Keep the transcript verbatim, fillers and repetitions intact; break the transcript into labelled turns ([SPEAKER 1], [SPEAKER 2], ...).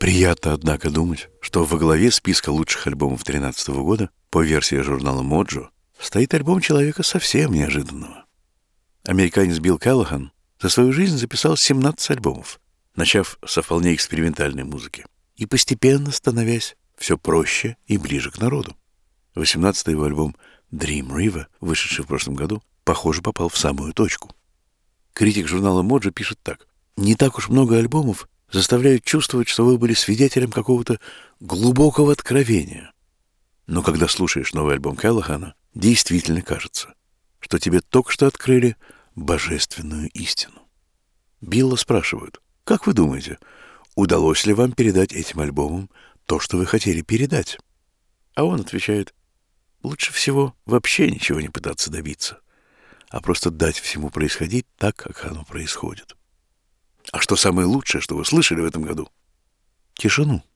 [SPEAKER 1] Приятно, однако, думать, что во главе списка лучших альбомов две тысячи тринадцатого года по версии журнала Mojo стоит альбом человека совсем неожиданного. Американец Билл Кэллахан за свою жизнь записал семнадцать альбомов, начав со вполне экспериментальной музыки и постепенно становясь все проще и ближе к народу. восемнадцатый его альбом Dream River, вышедший в прошлом году, похоже, попал в самую точку. Критик журнала Mojo пишет так: «Не так уж много альбомов заставляют чувствовать, что вы были свидетелем какого-то глубокого откровения. Но когда слушаешь новый альбом Кэллахана, действительно кажется, что тебе только что открыли божественную истину». Билла спрашивают: «Как вы думаете, удалось ли вам передать этим альбомом то, что вы хотели передать?» А он отвечает: «Лучше всего вообще ничего не пытаться добиться, а просто дать всему происходить так, как оно происходит». А что самое лучшее, что вы слышали в этом году? Тишину.